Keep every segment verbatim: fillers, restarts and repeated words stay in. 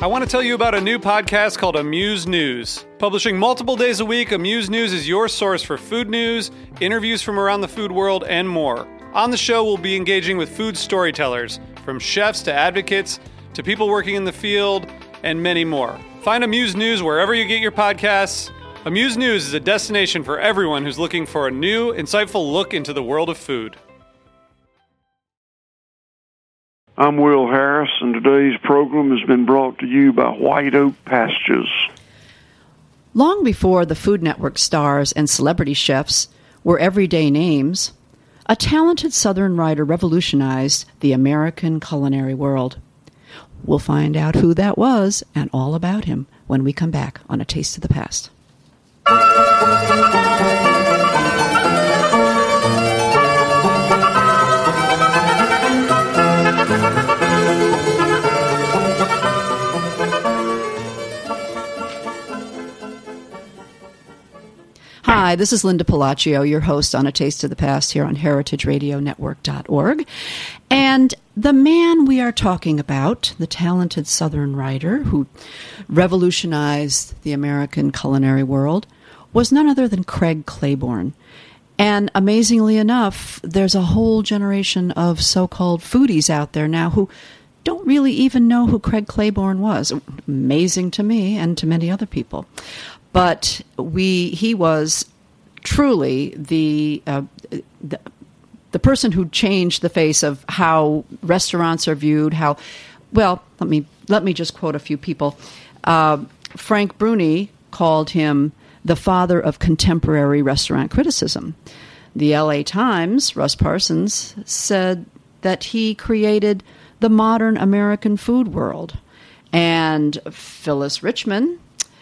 I want to tell you about a new podcast called Amuse News. Publishing multiple days a week, Amuse News is your source for food news, interviews from around the food world, and more. On the show, we'll be engaging with food storytellers, from chefs to advocates to people working in the field, and many more. Find Amuse News wherever you get your podcasts. Amuse News is a destination for everyone who's looking for a new, insightful look into the world of food. I'm Will Harris, and today's program has been brought to you by White Oak Pastures. Long before the Food Network stars and celebrity chefs were everyday names, a talented Southern writer revolutionized the American culinary world. We'll find out who that was and all about him when we come back on A Taste of the Past. Hi, this is Linda Palacio, your host on A Taste of the Past here on heritage radio network dot org. And the man we are talking about, the talented Southern writer who revolutionized the American culinary world, was none other than Craig Claiborne. And amazingly enough, there's a whole generation of so-called foodies out there now who don't really even know who Craig Claiborne was. Amazing to me and to many other people. But we he was truly the, uh, the the person who changed the face of how restaurants are viewed. How well, let me let me just quote a few people. Uh, Frank Bruni called him the father of contemporary restaurant criticism. The L A Times, Russ Parsons, said that he created the modern American food world, and Phyllis Richman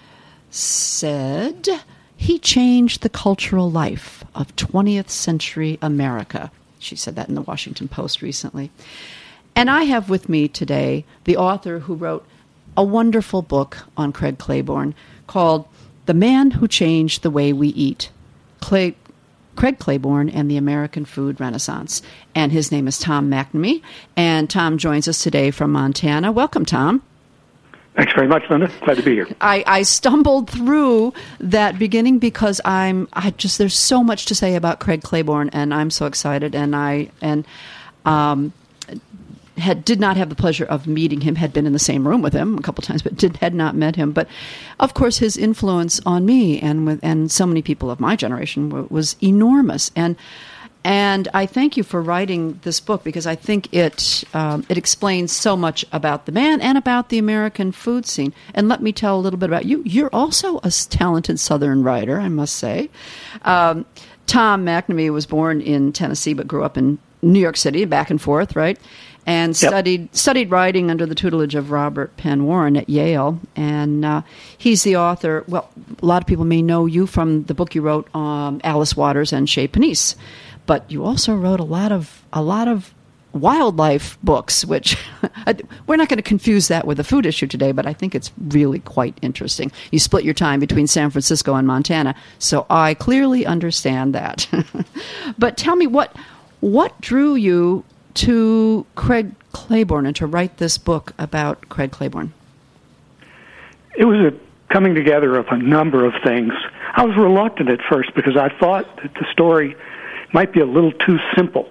said he changed the cultural life of twentieth century America. She said that in the Washington Post recently. And I have with me today the author who wrote a wonderful book on Craig Claiborne called The Man Who Changed the Way We Eat, Clay, Craig Claiborne and the American Food Renaissance. And his name is Tom McNamee. And Tom joins us today from Montana. Welcome, Tom. Thanks very much, Linda. Glad to be here. I, I stumbled through that beginning because I'm I just there's so much to say about Craig Claiborne, and I'm so excited. And I and um, had did not have the pleasure of meeting him. Had been in the same room with him a couple times, but did had not met him. But of course, his influence on me and with and so many people of my generation w- was enormous. And And I thank you for writing this book because I think it um, it explains so much about the man and about the American food scene. And let me tell a little bit about you. You're also a talented Southern writer, I must say. Um, Tom McNamee was born in Tennessee but grew up in New York City, back and forth, right? And studied yep. studied writing under the tutelage of Robert Penn Warren at Yale. And uh, he's the author. Well, a lot of people may know you from the book you wrote, um, Alice Waters and Chez Panisse. But you also wrote a lot of a lot of wildlife books, which we're not going to confuse that with the food issue today, but I think it's really quite interesting. You split your time between San Francisco and Montana, so I clearly understand that. But tell me, what what drew you to Craig Claiborne and to write this book about Craig Claiborne? It was a coming together of a number of things. I was reluctant at first because I thought that the story might be a little too simple.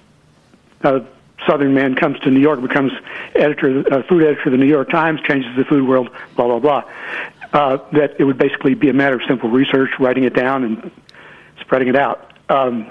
A Southern man comes to New York, becomes editor, uh, food editor of the New York Times, changes the food world, blah, blah, blah. Uh, that it would basically be a matter of simple research, writing it down and spreading it out. Um,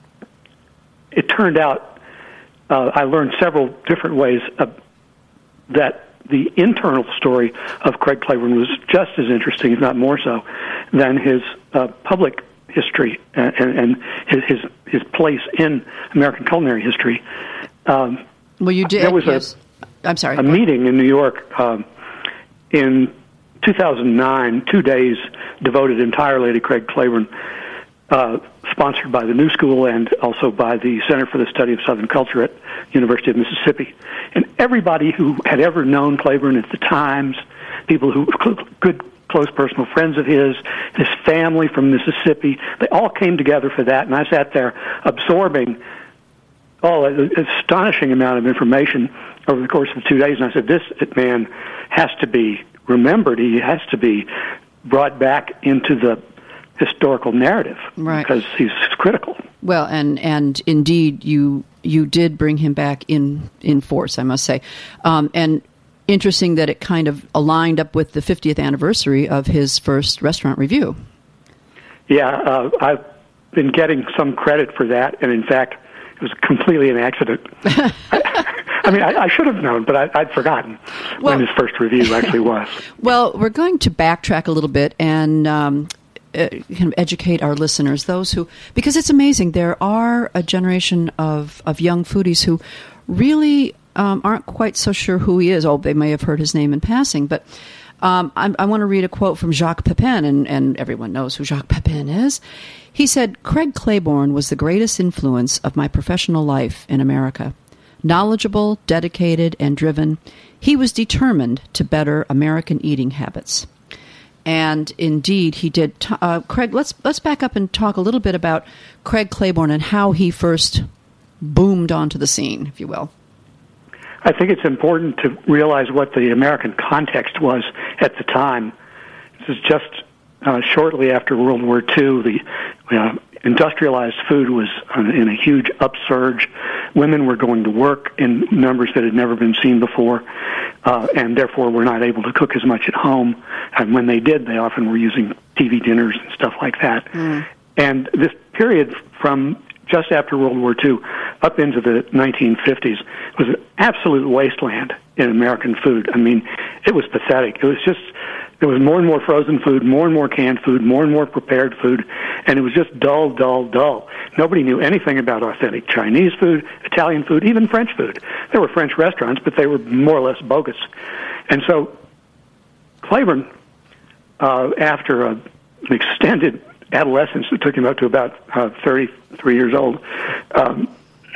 it turned out uh, I learned several different ways uh, that the internal story of Craig Claiborne was just as interesting, if not more so, than his uh, public history and, and his, his his place in American culinary history. Um, well, you did. There was yes. a, I'm sorry. a meeting in New York um, in two thousand nine, two days devoted entirely to Craig Claiborne, uh, sponsored by the New School and also by the Center for the Study of Southern Culture at University of Mississippi. And everybody who had ever known Claiborne at the Times, people who good close personal friends of his, his family from Mississippi, they all came together for that, and I sat there absorbing all an astonishing amount of information over the course of two days. And I said, this man has to be remembered. He has to be brought back into the historical narrative, right, because he's critical. Well, and and indeed, you you did bring him back in in force, I must say. Um, and interesting that it kind of aligned up with the fiftieth anniversary of his first restaurant review. Yeah, uh, I've been getting some credit for that, and in fact, it was completely an accident. I, I mean, I, I should have known, but I, I'd forgotten well, when his first review actually was. Well, we're going to backtrack a little bit and um, uh, kind of educate our listeners, those who, because it's amazing, there are a generation of, of young foodies who really um, aren't quite so sure who he is. Oh, they may have heard his name in passing, but um, I, I want to read a quote from Jacques Pepin, and, and everyone knows who Jacques Pepin is. He said, "Craig Claiborne was the greatest influence of my professional life in America. Knowledgeable, dedicated, and driven, he was determined to better American eating habits." And indeed, he did. T- uh, Craig, let's let's back up and talk a little bit about Craig Claiborne and how he first boomed onto the scene, if you will. I think it's important to realize what the American context was at the time. This is just uh, shortly after World War Two. The uh, industrialized food was in a huge upsurge. Women were going to work in numbers that had never been seen before, uh, and therefore were not able to cook as much at home. And when they did, they often were using T V dinners and stuff like that. Mm. And this period from just after World War Two up into the nineteen fifties was an absolute wasteland in American food. I mean, it was pathetic. It was just, there was more and more frozen food, more and more canned food, more and more prepared food, and it was just dull, dull, dull. Nobody knew anything about authentic Chinese food, Italian food, even French food. There were French restaurants, but they were more or less bogus. And so Claiborne, uh, after a, an extended adolescence that took him up to about uh, thirty-three years old, um,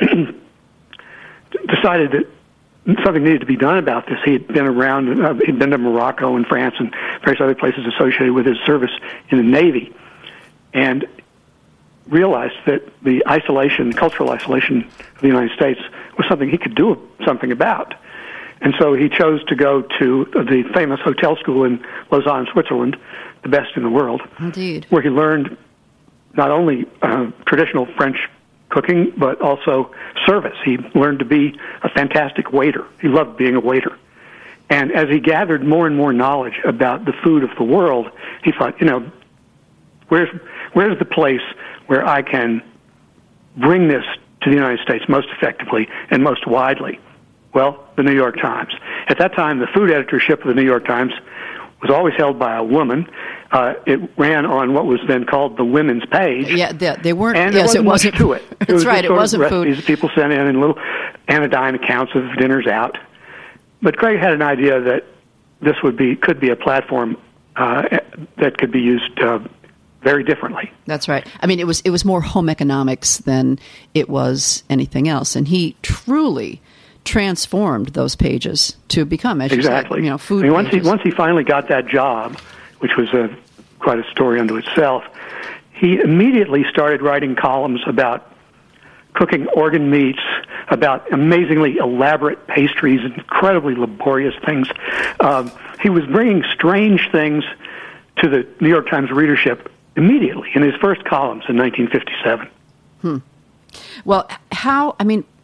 decided that something needed to be done about this. He had been around, uh, he'd been to Morocco and France and various other places associated with his service in the Navy, and realized that the isolation, cultural isolation of the United States was something he could do something about. And so he chose to go to the famous hotel school in Lausanne, Switzerland, the best in the world. Indeed. Where he learned not only uh, traditional French cooking, but also service. He learned to be a fantastic waiter. He loved being a waiter. And as he gathered more and more knowledge about the food of the world, he thought, you know, where's where's the place where I can bring this to the United States most effectively and most widely? Well, the New York Times. At that time, the food editorship of the New York Times was always held by a woman. Uh, it ran on what was then called the women's page. Yeah, they, they weren't. And yes, it wasn't, it wasn't much to it. It That's was right. It wasn't food. Recipes people sent in and little anodyne accounts of dinners out. But Craig had an idea that this would be could be a platform uh, that could be used uh, very differently. That's right. I mean, it was it was more home economics than it was anything else, and he truly transformed those pages to become, as exactly, you, said, you know, food I mean, once pages. he once he finally got that job, which was a quite a story unto itself, he immediately started writing columns about cooking organ meats, about amazingly elaborate pastries, incredibly laborious things. Um, he was bringing strange things to the New York Times readership immediately in his first columns in nineteen fifty-seven. Hmm. Well, how? I mean,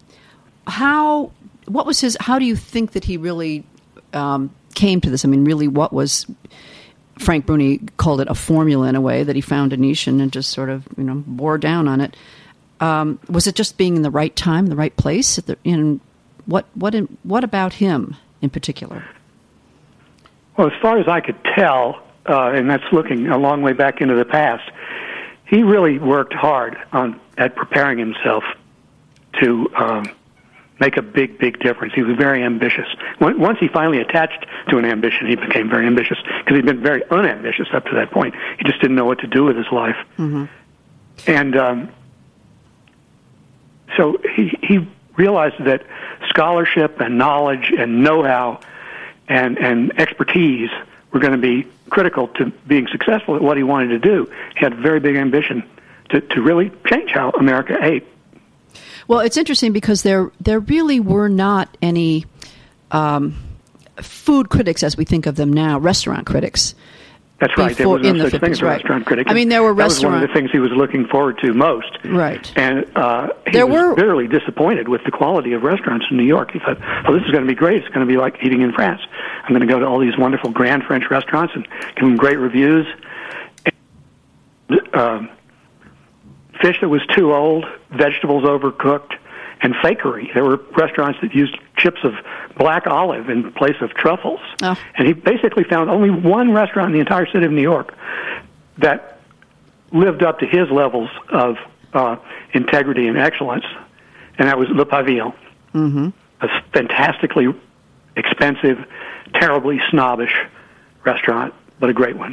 how? What was his? How do you think that he really um, came to this? I mean, really, what was? Frank Bruni called it a formula in a way, that he found a niche and just sort of, you know, bore down on it. Um, was it just being in the right time, the right place? At the, in what what in, what about him in particular? Well, as far as I could tell, uh, and that's looking a long way back into the past, he really worked hard on at preparing himself to um, make a big, big difference. He was very ambitious. Once he finally attached to an ambition, he became very ambitious, because he'd been very unambitious up to that point. He just didn't know what to do with his life. Mm-hmm. And um, so he, he realized that scholarship and knowledge and know-how and, and expertise were going to be critical to being successful at what he wanted to do. He had a very big ambition to, to really change how America ate. Well, it's interesting because there there really were not any um, food critics as we think of them now, restaurant critics. That's right. There was no such thing as a restaurant critic. I mean, there were restaurant. That was one of the things he was looking forward to most. Right. And uh, he there was were... bitterly disappointed with the quality of restaurants in New York. He thought, "Well, this is going to be great. It's going to be like eating in France. I'm going to go to all these wonderful grand French restaurants and give them great reviews." And, uh, fish that was too old, vegetables overcooked, and fakery. There were restaurants that used chips of black olive in place of truffles. Oh. And he basically found only one restaurant in the entire city of New York that lived up to his levels of uh, integrity and excellence, and that was Le Pavillon. Mm-hmm. A fantastically expensive, terribly snobbish restaurant, but a great one.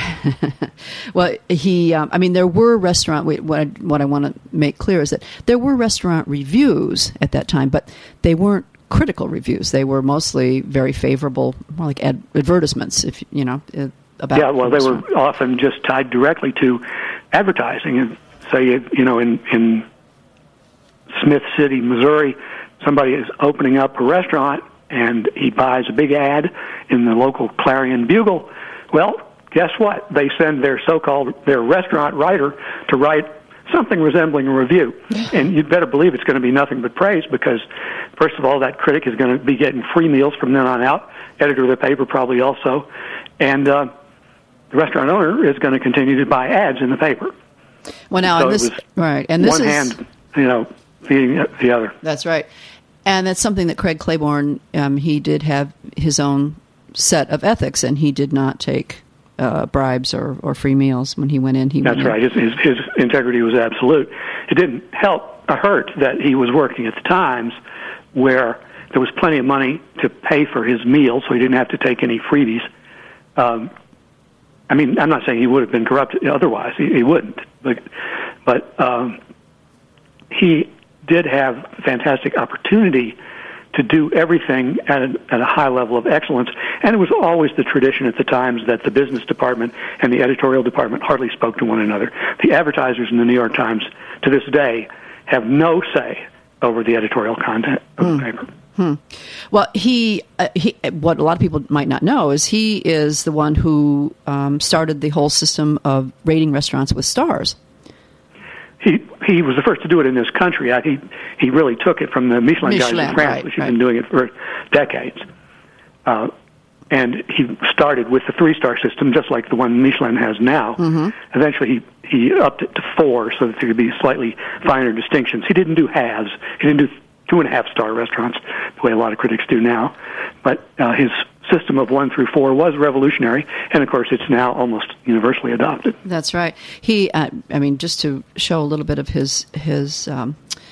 Well, he, um, I mean, there were restaurant, what I, what I want to make clear is that there were restaurant reviews at that time, but they weren't critical reviews. They were mostly very favorable, more like ad- advertisements, if you know, about. Yeah, well, they were often just tied directly to advertising. And say, you know, in, in Smith City, Missouri, somebody is opening up a restaurant and he buys a big ad in the local Clarion Bugle. Well, guess what? They send their so-called, their restaurant writer to write something resembling a review. And you'd better believe it's going to be nothing but praise because, first of all, that critic is going to be getting free meals from then on out, editor of the paper probably also, and uh, the restaurant owner is going to continue to buy ads in the paper. Well, now, so and this, right, and this one is... hand, you know, feeding the other. That's right. And that's something that Craig Claiborne, um, he did have his own set of ethics, and he did not take Uh, bribes or, or free meals when he went in. He That's went right. His, his, his integrity was absolute. It didn't help or hurt that he was working at the Times where there was plenty of money to pay for his meals, so he didn't have to take any freebies. Um, I mean, I'm not saying he would have been corrupt otherwise. He, he wouldn't. But, but um, he did have fantastic opportunity to do everything at a, at a high level of excellence. And it was always the tradition at the Times that the business department and the editorial department hardly spoke to one another. The advertisers in the New York Times, to this day, have no say over the editorial content of hmm. the paper. Hmm. Well, he, uh, he, what a lot of people might not know is he is the one who um, started the whole system of rating restaurants with stars. He he was the first to do it in this country. I, he he really took it from the Michelin, Michelin guys in France, right, which have right. been doing it for decades. Uh, and he started with the three-star system, just like the one Michelin has now. Mm-hmm. Eventually, he, he upped it to four so that there could be slightly finer distinctions. He didn't do halves. He didn't do two and a half star restaurants the way a lot of critics do now. But uh, his system of one through four was revolutionary, and of course, it's now almost universally adopted. That's right. He, uh, I mean, just to show a little bit of his his um,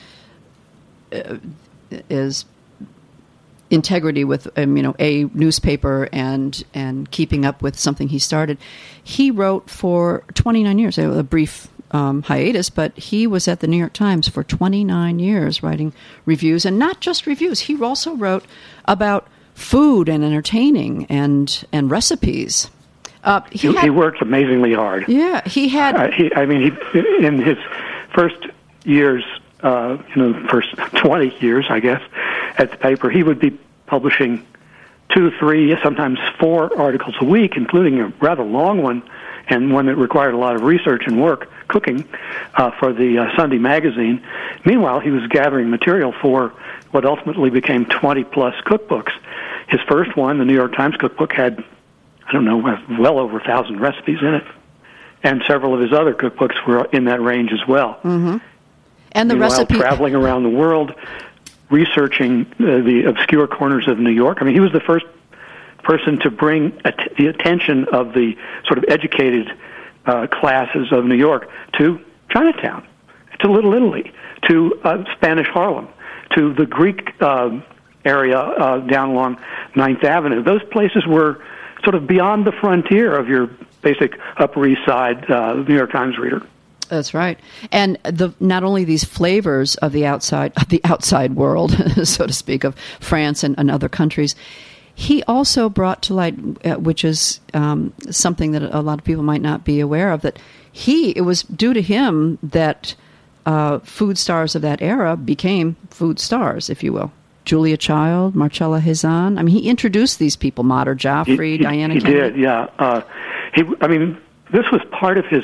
uh, his integrity with um, you know a newspaper and and keeping up with something he started. He wrote for twenty-nine years, a brief um, hiatus, but he was at the New York Times for twenty-nine years writing reviews, and not just reviews. He also wrote about food and entertaining and and recipes. Uh, he, he, had, he worked amazingly hard. Yeah, he had. Uh, he, I mean, he, in his first years, uh, you know, first twenty years, I guess, at the paper, he would be publishing two, three, sometimes four articles a week, including a rather long one and one that required a lot of research and work, cooking, uh, for the uh, Sunday magazine. Meanwhile, he was gathering material for what ultimately became twenty-plus cookbooks. His first one, the New York Times cookbook, had, I don't know, well over a thousand recipes in it. And several of his other cookbooks were in that range as well. Mm-hmm. And the Meanwhile, recipe... traveling around the world, researching uh, the obscure corners of New York. I mean, he was the first person to bring at- the attention of the sort of educated uh, classes of New York to Chinatown, to Little Italy, to uh, Spanish Harlem, to the Greek uh, area uh, down along Ninth Avenue. Those places were sort of beyond the frontier of your basic Upper East Side uh, New York Times reader. That's right, and the not only these flavors of the outside, of the outside world, so to speak, of France and, and other countries, he also brought to light, uh, which is um, something that a lot of people might not be aware of, that he it was due to him that uh, food stars of that era became food stars, if you will. Julia Child, Marcella Hazan. I mean, he introduced these people, Mater Joffrey, he, he, Diana he Kennedy. He did, yeah. Uh, he, I mean, this was part of his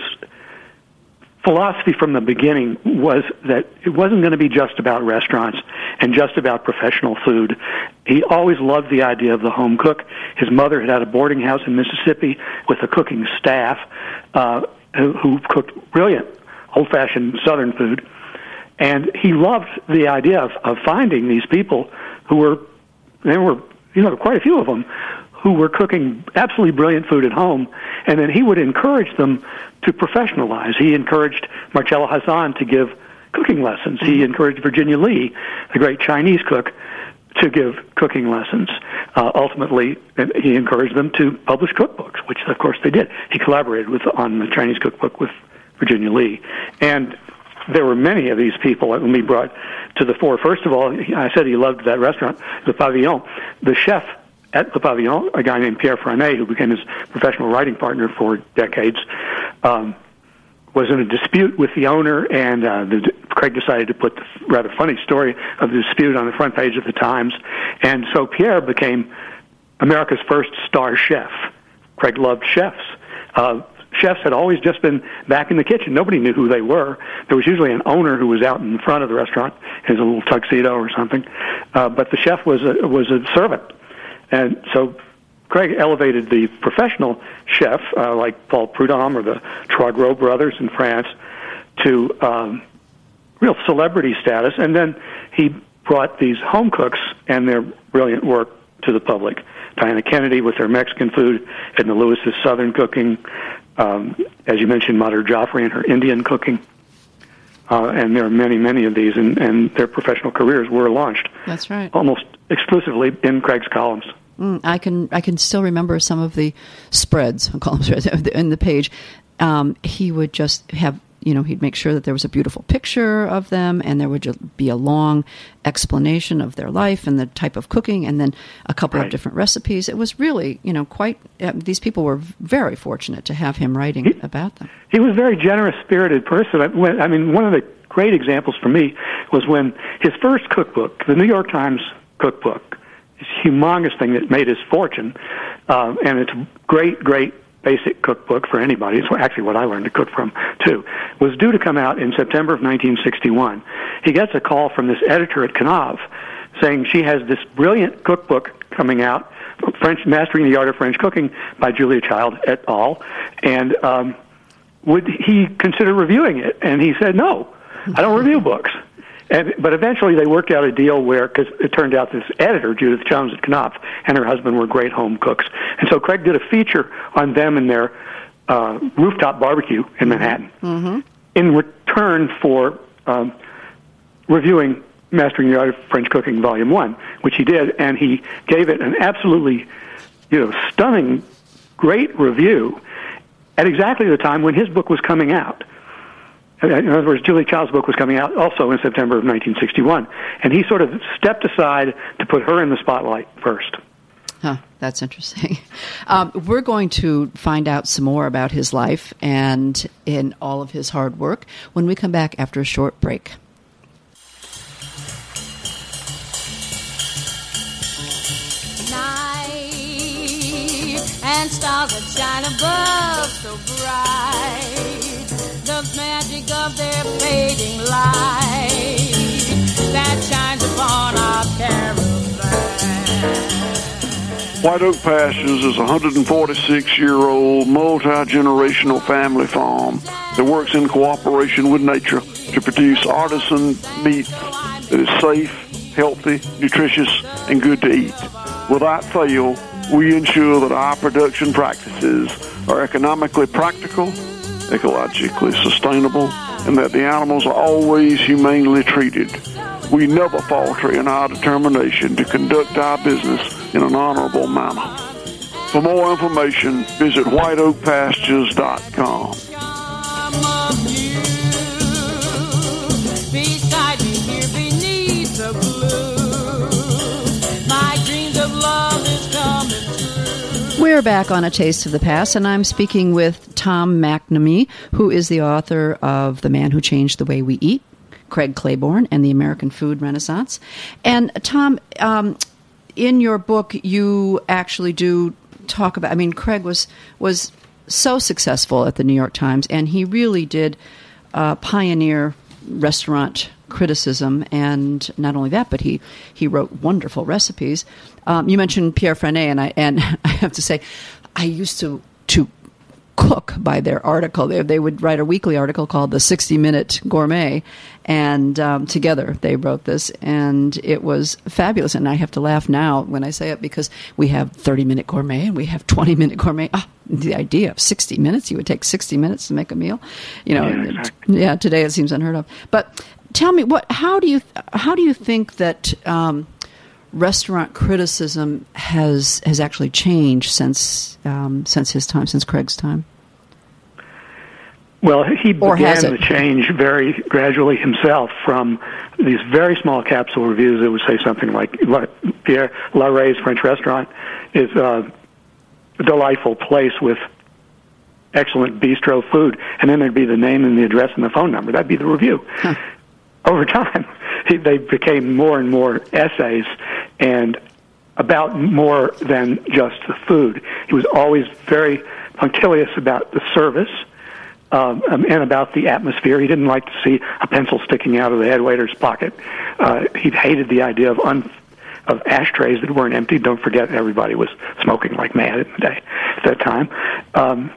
philosophy from the beginning, was that it wasn't going to be just about restaurants and just about professional food. He always loved the idea of the home cook. His mother had had a boarding house in Mississippi with a cooking staff uh, who, who cooked brilliant old-fashioned Southern food. And he loved the idea of, of finding these people who were, there were, you know, quite a few of them, who were cooking absolutely brilliant food at home, and then he would encourage them to professionalize. He encouraged Marcella Hazan to give cooking lessons. He encouraged Virginia Lee, the great Chinese cook, to give cooking lessons. Uh, ultimately, he encouraged them to publish cookbooks, which, of course, they did. He collaborated with on the Chinese cookbook with Virginia Lee. And there were many of these people that we brought to the fore. First of all, I said he loved that restaurant, Le Pavillon. The chef at Le Pavillon, a guy named Pierre Franet, who became his professional writing partner for decades, um, was in a dispute with the owner, and uh, the, Craig decided to put the rather funny story of the dispute on the front page of the Times. And so Pierre became America's first star chef. Craig loved chefs. Uh, chefs had always just been back in the kitchen. Nobody knew who they were. There was usually an owner who was out in the front of the restaurant in a little tuxedo or something. Uh, but the chef was a, was a servant. And so Craig elevated the professional chef, uh, like Paul Prudhomme or the Troisgros brothers in France, to um, real celebrity status. And then he brought these home cooks and their brilliant work to the public. Diana Kennedy with her Mexican food, Edna Lewis's Southern cooking, um, as you mentioned, Mater Joffrey and her Indian cooking. Uh, and there are many, many of these, and, and their professional careers were launched. That's right. Almost exclusively in Craig's columns. Mm, I can I can still remember some of the spreads, I'll call them spreads, in the page. Um, he would just have, you know, he'd make sure that there was a beautiful picture of them, and there would just be a long explanation of their life and the type of cooking, and then a couple right. of different recipes. It was really, you know, quite, uh, these people were very fortunate to have him writing he, about them. He was a very generous-spirited person. I, when, I mean, one of the great examples for me was when his first cookbook, the New York Times cookbook, this humongous thing that made his fortune, uh, and it's a great, great basic cookbook for anybody. It's actually what I learned to cook from, too. Was due to come out in September of nineteen sixty-one. He gets a call from this editor at Knopf saying she has this brilliant cookbook coming out, French Mastering the Art of French Cooking by Julia Child et al., and um, would he consider reviewing it? And he said, no, I don't review books. And, but eventually they worked out a deal where, because it turned out this editor, Judith Jones at Knopf, and her husband were great home cooks. And so Craig did a feature on them and their uh, rooftop barbecue in Manhattan Mm-hmm. in return for um, reviewing Mastering the Art of French Cooking, Volume one, which he did, and he gave it an absolutely, you know, stunning, great review at exactly the time when his book was coming out. In other words, Julia Child's book was coming out also in September of nineteen sixty-one, and he sort of stepped aside to put her in the spotlight first. Huh, that's interesting. Um, we're going to find out some more about his life and in all of his hard work when we come back after a short break. Night and stars that shine above so bright. The magic of their fading light that shines upon our caravan. White Oak Pastures is a one hundred forty-six-year-old multi-generational family farm that works in cooperation with nature to produce artisan meat that is safe, healthy, nutritious, and good to eat. Without fail, we ensure that our production practices are economically practical, ecologically sustainable, and that the animals are always humanely treated. We never falter in our determination to conduct our business in an honorable manner. For more information, visit white oak pastures dot com. We're back on A Taste of the Past, and I'm speaking with Tom McNamee, who is the author of The Man Who Changed the Way We Eat, Craig Claiborne and the American Food Renaissance. And Tom, um, in your book, you actually do talk about, I mean, Craig was was so successful at the New York Times, and he really did uh, pioneer restaurant criticism, and not only that, but he, he wrote wonderful recipes. Um, you mentioned Pierre Frané, and I and I have to say, I used to to cook by their article. They they would write a weekly article called the sixty minute Gourmet, and um, together they wrote this, and it was fabulous. And I have to laugh now when I say it because we have thirty minute Gourmet and we have twenty minute Gourmet. Ah, the idea of sixty minutes, you would take sixty minutes to make a meal. You know, yeah, exactly. yeah today it seems unheard of. But tell me, what? How do you how do you think that um, restaurant criticism has has actually changed since um, since his time, since Craig's time? Well, he Or began has it? the change very gradually himself from these very small capsule reviews that would say something like La, Pierre Laray's French restaurant is uh, a delightful place with excellent bistro food, and then there'd be the name and the address and the phone number. That'd be the review. Huh. Over time, he, they became more and more essays and about more than just the food. He was always very punctilious about the service um, and about the atmosphere. He didn't like to see a pencil sticking out of the head waiter's pocket. Uh, he hated the idea of un- of ashtrays that weren't empty. Don't forget, everybody was smoking like mad in the day at that time. Um,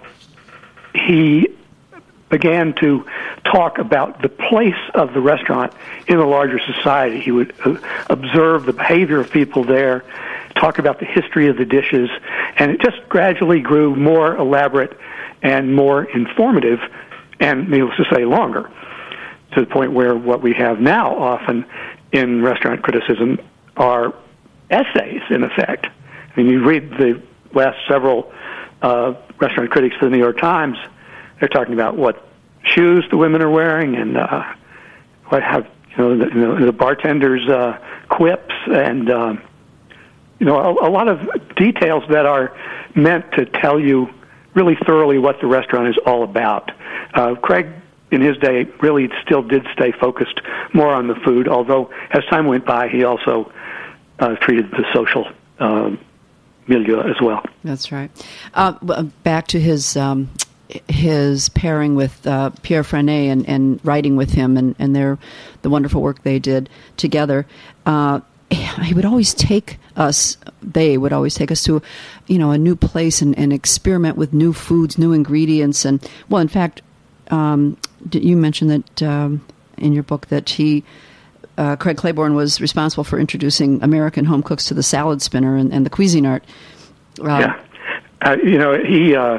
he began to talk about the place of the restaurant in the larger society. He would uh, observe the behavior of people there, talk about the history of the dishes, and it just gradually grew more elaborate and more informative, and needless to say, longer, to the point where what we have now often in restaurant criticism are essays, in effect. I mean, you read the last several uh, restaurant critics for the New York Times, they're talking about what shoes the women are wearing and uh, what have you know the, you know, the bartenders' uh, quips and um, you know a, a lot of details that are meant to tell you really thoroughly what the restaurant is all about. Uh, Craig, in his day, really still did stay focused more on the food, although as time went by, he also uh, treated the social uh, milieu as well. That's right. Uh, back to his um, his pairing with uh, Pierre Frané and, and writing with him and, and their the wonderful work they did together. Uh, he would always take us, they would always take us to, you know, a new place and, and experiment with new foods, new ingredients. And, well, in fact, um, you mentioned that um, in your book that he, uh, Craig Claiborne was responsible for introducing American home cooks to the salad spinner and, and the Cuisinart. Uh, yeah. Uh, you know, he... Uh,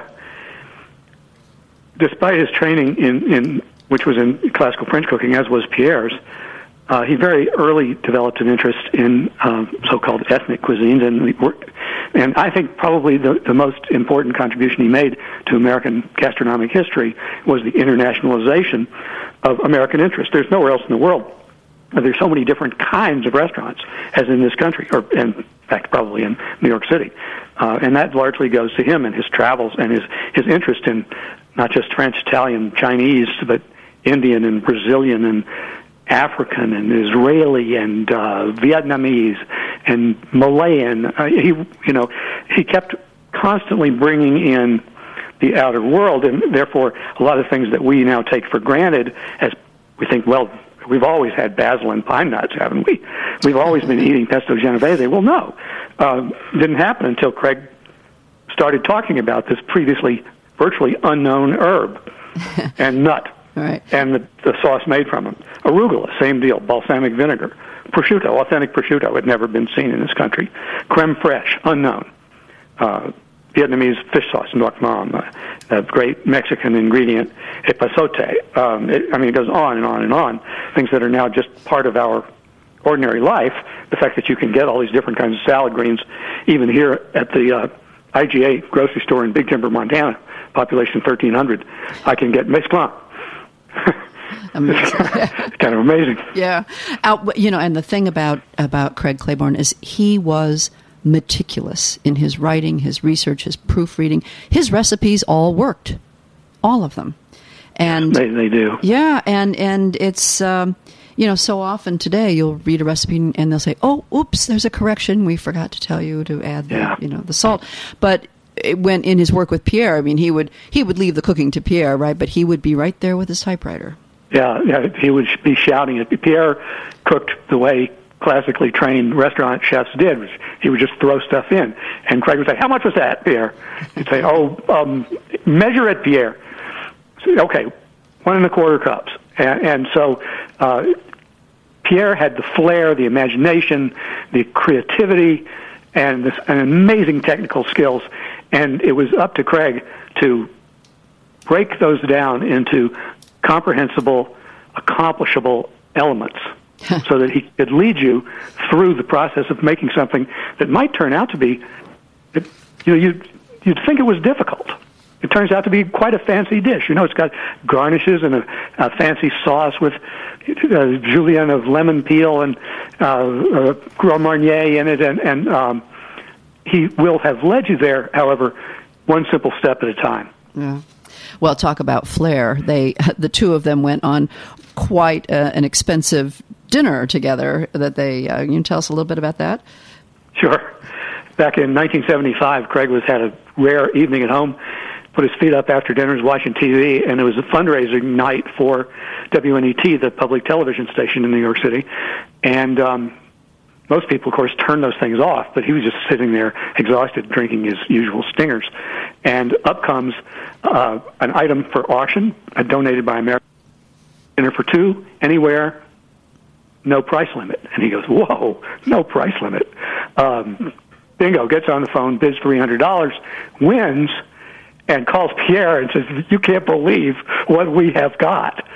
Despite his training in, in which was in classical French cooking, as was Pierre's, uh, he very early developed an interest in um, so-called ethnic cuisines, and and I think probably the, the most important contribution he made to American gastronomic history was the internationalization of American interest. There's nowhere else in the world where there's so many different kinds of restaurants as in this country, or in fact probably in New York City, uh, and that largely goes to him and his travels and his his interest in not just French, Italian, Chinese, but Indian and Brazilian and African and Israeli and uh, Vietnamese and Malayan. Uh, he, you know, he kept constantly bringing in the outer world, and therefore a lot of things that we now take for granted, as we think, well, we've always had basil and pine nuts, haven't we? We've always been eating pesto genovese. Well, no, uh, didn't happen until Craig started talking about this previously virtually unknown herb and nut, right. and the, the sauce made from them. Arugula, same deal, balsamic vinegar. Prosciutto, authentic prosciutto, had never been seen in this country. Creme fraiche, unknown. Uh, Vietnamese fish sauce, nuoc mam, uh, a great Mexican ingredient, epazote. Um, it, I mean, it goes on and on and on. Things that are now just part of our ordinary life. The fact that you can get all these different kinds of salad greens, even here at the uh, I G A grocery store in Big Timber, Montana, population thirteen hundred, I can get mesclun. It's kind of amazing. Yeah. Uh, you know, and the thing about, about Craig Claiborne is he was meticulous in his writing, his research, his proofreading. His recipes all worked, all of them. And they, they do. Yeah, and and it's um, you know, so often today you'll read a recipe and they'll say, "Oh, oops, there's a correction. We forgot to tell you to add the, Yeah. you know, the salt." But it, when in his work with Pierre, I mean, he would he would leave the cooking to Pierre, right? But he would be right there with his typewriter. Yeah, yeah, he would be shouting it. Pierre cooked the way classically trained restaurant chefs did. Which he would just throw stuff in, and Craig would say, "How much was that, Pierre?" He'd say, "Oh, um, measure it, Pierre." So, okay, one and a quarter cups, and, and so uh, Pierre had the flair, the imagination, the creativity, and this and amazing technical skills, and it was up to Craig to break those down into comprehensible, accomplishable elements so that he could lead you through the process of making something that might turn out to be, you know, you'd, you'd think it was difficult. It turns out to be quite a fancy dish. You know, it's got garnishes and a, a fancy sauce with uh, julienne of lemon peel and uh, uh, Grand Marnier in it, and, and um, he will have led you there, however, one simple step at a time. Yeah. Well, talk about flair. They, the two of them went on quite uh, an expensive dinner together. That they, uh, you can tell us a little bit about that? Sure. Back in nineteen seventy-five, Craig was had a rare evening at home, put his feet up after dinner, was watching T V, and it was a fundraising night for W N E T, the public television station in New York City. And um, most people, of course, turned those things off, but he was just sitting there exhausted, drinking his usual stingers. And up comes uh, an item for auction, uh, donated by American. Dinner for two, anywhere, no price limit. And he goes, whoa, no price limit. Um, bingo, gets on the phone, bids three hundred dollars, wins, and calls Pierre and says, you can't believe what we have got.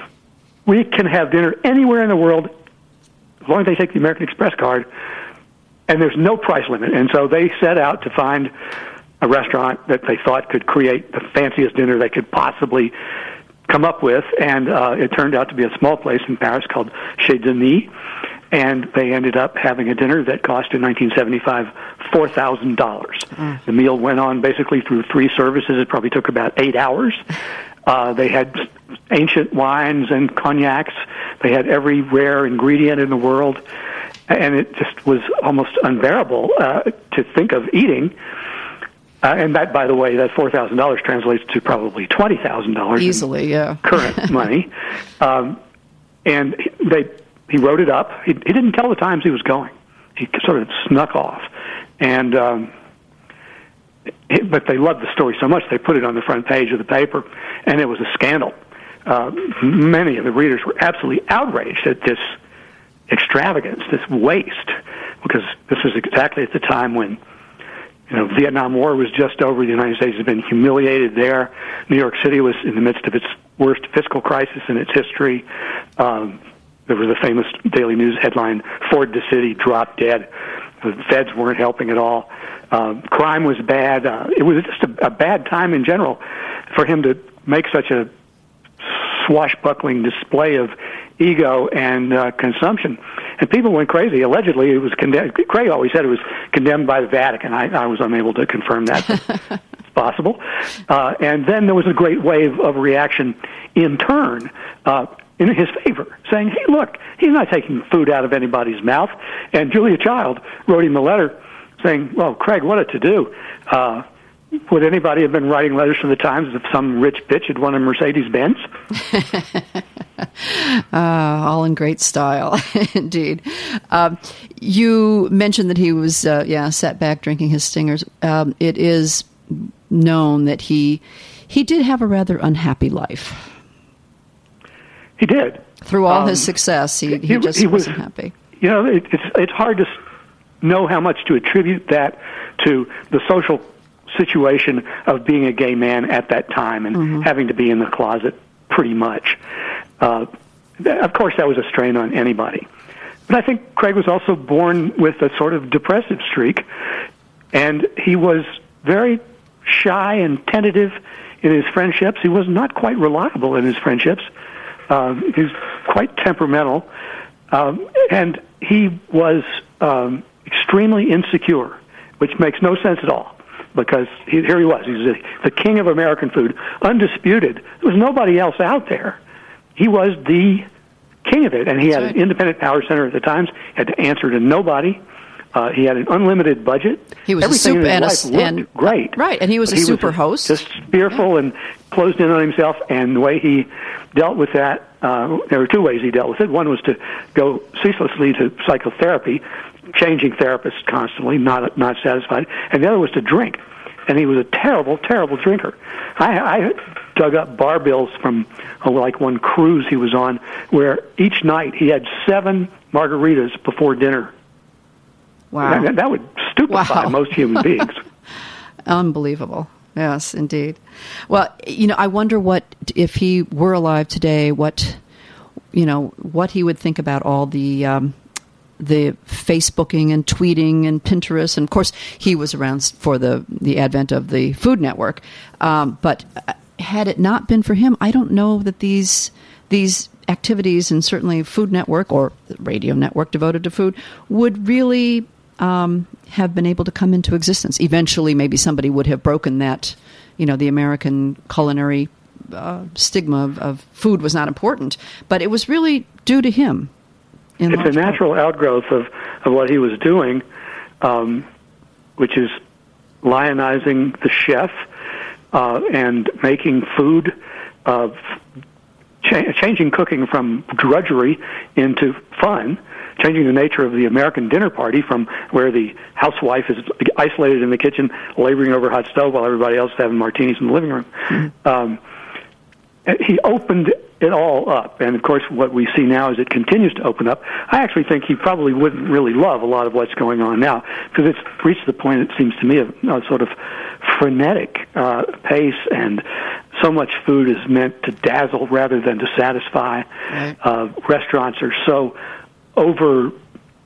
We can have dinner anywhere in the world as long as they take the American Express card, and there's no price limit. And so they set out to find a restaurant that they thought could create the fanciest dinner they could possibly come up with, and uh, it turned out to be a small place in Paris called Chez Denis, and they ended up having a dinner that cost in nineteen seventy-five four thousand dollars. Mm. The meal went on basically through three services. It probably took about eight hours. Uh, they had ancient wines and cognacs. They had every rare ingredient in the world, and it just was almost unbearable uh, to think of eating. Uh, and that, by the way, that four thousand dollars translates to probably twenty thousand dollars easily, yeah, current money. Um, and they he wrote it up. He, he didn't tell the Times he was going. He sort of snuck off, and um, it, but they loved the story so much they put it on the front page of the paper, and it was a scandal. Uh, many of the readers were absolutely outraged at this extravagance, this waste, because this was exactly at the time when, you know, Vietnam War was just over. The United States had been humiliated there. New York City was in the midst of its worst fiscal crisis in its history. Um, there was a famous Daily News headline, Ford the City, dropped dead. The feds weren't helping at all. Um, crime was bad. Uh, it was just a, a bad time in general for him to make such a swashbuckling display of ego and uh, consumption. And people went crazy. Allegedly, it was condemned. Craig always said it was condemned by the Vatican. I, I was unable to confirm that. It's possible. Uh, and then there was a great wave of reaction in turn uh, in his favor, saying, hey, look, he's not taking food out of anybody's mouth. And Julia Child wrote him a letter saying, well, Craig, what a to-do. Uh, would anybody have been writing letters to the Times if some rich bitch had won a Mercedes-Benz? uh, all in great style, indeed. Um, you mentioned that he was, uh, yeah, sat back drinking his stingers. Um, it is known that he he did have a rather unhappy life. He did. Through all um, his success, he, he, he just he was, wasn't happy. You know, it, it's it's hard to know how much to attribute that to the social situation of being a gay man at that time and mm-hmm. having to be in the closet pretty much. Uh, of course, that was a strain on anybody. But I think Craig was also born with a sort of depressive streak, and he was very shy and tentative in his friendships. He was not quite reliable in his friendships. Um, he was quite temperamental, um, and he was um, extremely insecure, which makes no sense at all. Because he, here he was, he was the, the king of American food, undisputed. There was nobody else out there. He was the king of it. And he That's had right. an independent power center at the Times, had to answer to nobody. Uh, he had an unlimited budget. He was Everything a super in and, his a, life and looked great. Right, and he was But a he super was host. Just fearful yeah. and closed in on himself. And the way he dealt with that, uh, there were two ways he dealt with it. One was to go ceaselessly to psychotherapy, changing therapists constantly, not not satisfied. And the other was to drink. And he was a terrible, terrible drinker. I, I dug up bar bills from oh, like one cruise he was on, where each night he had seven margaritas before dinner. Wow. That, that would stupefy Wow. most human beings. Unbelievable. Yes, indeed. Well, you know, I wonder what, if he were alive today, what, you know, what he would think about all the um, the Facebooking and tweeting and Pinterest. And, of course, he was around for the, the advent of the Food Network. Um, but had it not been for him, I don't know that these these activities, and certainly Food Network or the radio network devoted to food, would really um, have been able to come into existence. Eventually, maybe somebody would have broken that, you know, the American culinary uh, stigma of, of food was not important. But it was really due to him. In It's a natural part. outgrowth of, of what he was doing, um, which is lionizing the chef uh, and making food, uh, cha- changing cooking from drudgery into fun, changing the nature of the American dinner party from where the housewife is isolated in the kitchen, laboring over a hot stove while everybody else is having martinis in the living room. Mm-hmm. Um, he opened it all up, and of course what we see now is it continues to open up. I actually think he probably wouldn't really love a lot of what's going on now, because it's reached the point, it seems to me, of a sort of frenetic uh, pace, and so much food is meant to dazzle rather than to satisfy. Right. Uh, restaurants are so overcharged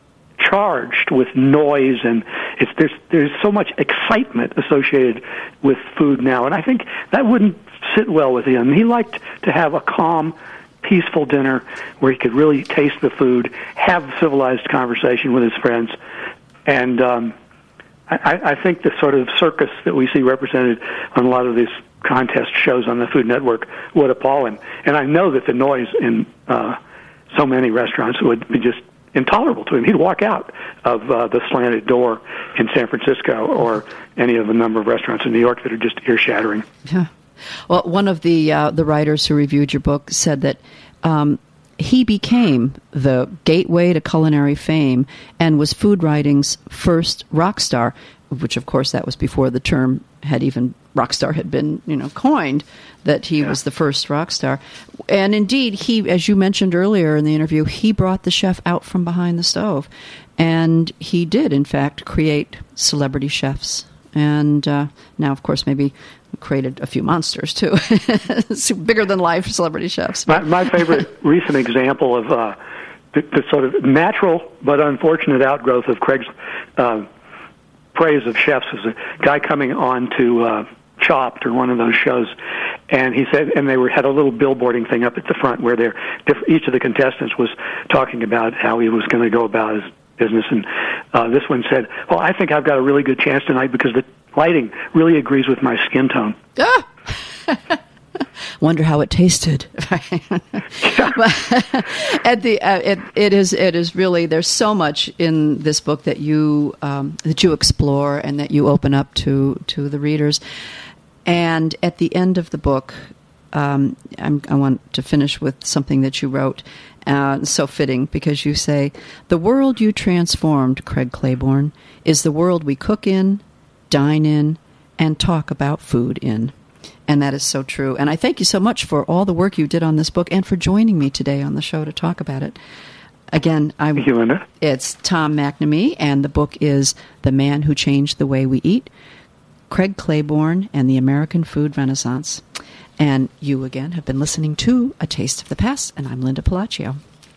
with noise, and it's there's there's so much excitement associated with food now, and I think that wouldn't sit well with him. He liked to have a calm, peaceful dinner where he could really taste the food, have civilized conversation with his friends, and um, I, I think the sort of circus that we see represented on a lot of these contest shows on the Food Network would appall him. And I know that the noise in uh, so many restaurants would be just intolerable to him. He'd walk out of uh, the Slanted Door in San Francisco or any of a number of restaurants in New York that are just ear-shattering. Yeah. Well, one of the uh, the writers who reviewed your book said that um, he became the gateway to culinary fame and was food writing's first rock star, which, of course, that was before the term had even rock star had been, you know, coined, that he yeah. was the first rock star. And indeed, he, as you mentioned earlier in the interview, he brought the chef out from behind the stove. And he did, in fact, create celebrity chefs. And uh, now, of course, maybe created a few monsters, too. Bigger-than-life celebrity chefs. My, my favorite recent example of uh, the, the sort of natural but unfortunate outgrowth of Craig's uh, praise of chefs is a guy coming on to uh, Chopped or one of those shows, and he said, and they were had a little billboarding thing up at the front where they're, each of the contestants was talking about how he was going to go about his business, and uh, this one said, well, I think I've got a really good chance tonight because the lighting really agrees with my skin tone. Ah! Wonder how it tasted. But at the uh, it, it is it is really, there's so much in this book that you um, that you explore and that you open up to to the readers. And at the end of the book, um, I'm, I want to finish with something that you wrote. Uh, so fitting, because you say, the world you transformed, Craig Claiborne, is the world we cook in, dine in, and talk about food in. And that is so true. And I thank you so much for all the work you did on this book and for joining me today on the show to talk about it. Again, I'm, thank you, Linda. It's Tom McNamee, and the book is The Man Who Changed the Way We Eat, Craig Claiborne and the American Food Renaissance. And you, again, have been listening to A Taste of the Past, and I'm Linda Palacio.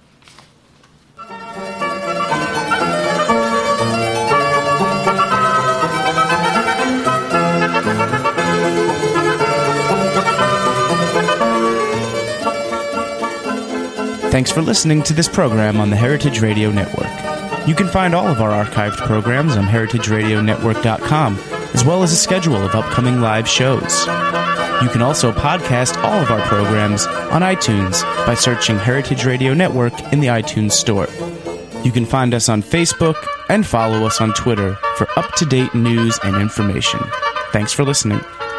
Thanks for listening to this program on the Heritage Radio Network. You can find all of our archived programs on heritage radio network dot com, as well as a schedule of upcoming live shows. You can also podcast all of our programs on iTunes by searching Heritage Radio Network in the iTunes Store. You can find us on Facebook and follow us on Twitter for up-to-date news and information. Thanks for listening.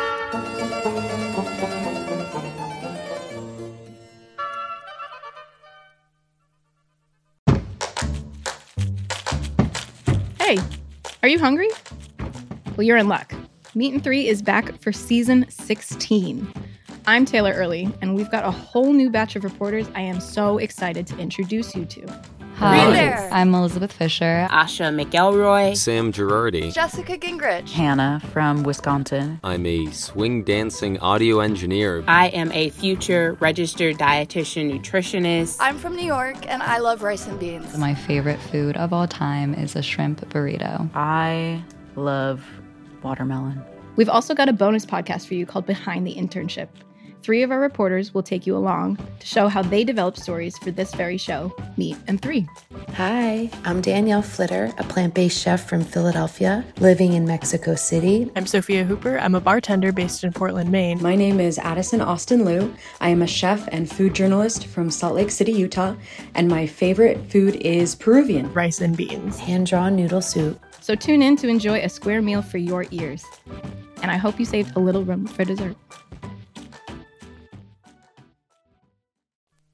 Hey, are you hungry? Well, you're in luck. Meat and Three is back for season sixteen. I'm Taylor Early, and we've got a whole new batch of reporters I am so excited to introduce you to. Hi, there. I'm Elizabeth Fisher. Asha McElroy. Sam Girardi. Jessica Gingrich. Hannah from Wisconsin. I'm a swing dancing audio engineer. I am a future registered dietitian nutritionist. I'm from New York, and I love rice and beans. My favorite food of all time is a shrimp burrito. I love watermelon. We've also got a bonus podcast for you called Behind the Internship. Three of our reporters will take you along to show how they develop stories for this very show, Meat and Three. Hi, I'm Danielle Flitter, a plant-based chef from Philadelphia, living in Mexico City. I'm Sophia Hooper. I'm a bartender based in Portland, Maine. My name is Addison Austin Liu. I am a chef and food journalist from Salt Lake City, Utah, and my favorite food is Peruvian. Rice and beans. Hand-drawn noodle soup. So tune in to enjoy a square meal for your ears. And I hope you saved a little room for dessert.